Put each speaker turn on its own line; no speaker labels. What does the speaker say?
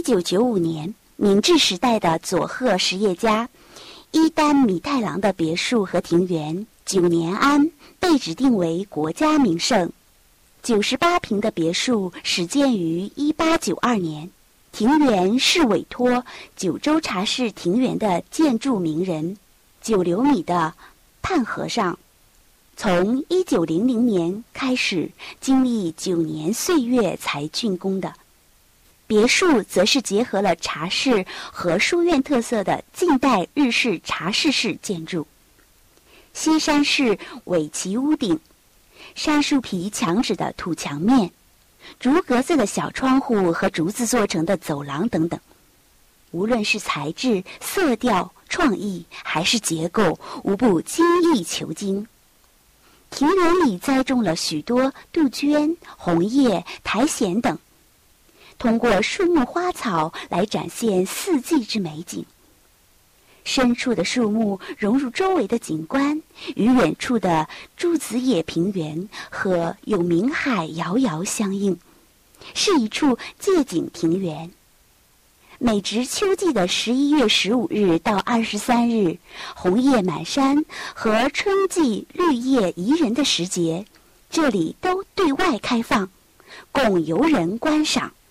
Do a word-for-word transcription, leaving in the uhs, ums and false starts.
九九五年，明治时代的佐贺实业家伊丹米太郎的别墅和庭园九年庵被指定为国家名胜。九十八平的别墅始建于一八九二年，庭园是委托九州茶室庭园的建筑名人九流米的判和尚，从一九零零年开始，经历九年岁月才竣工的。别墅则是结合了茶室和书院特色的近代日式茶室式建筑，西山式尾旗屋顶，杉树皮墙纸的土墙面，竹格子的小窗户和竹子做成的走廊等等，无论是材质、色调、创意还是结构，无不精益求精。庭园里栽种了许多杜鹃、红叶、苔藓等，通过树木花草来展现四季之美景。深处的树木融入周围的景观，与远处的朱子野平原和有明海遥遥相应，是一处借景庭园。每值秋季的十一月十五日到二十三日，红叶满山和春季绿叶宜人的时节，这里都对外开放，供游人观赏。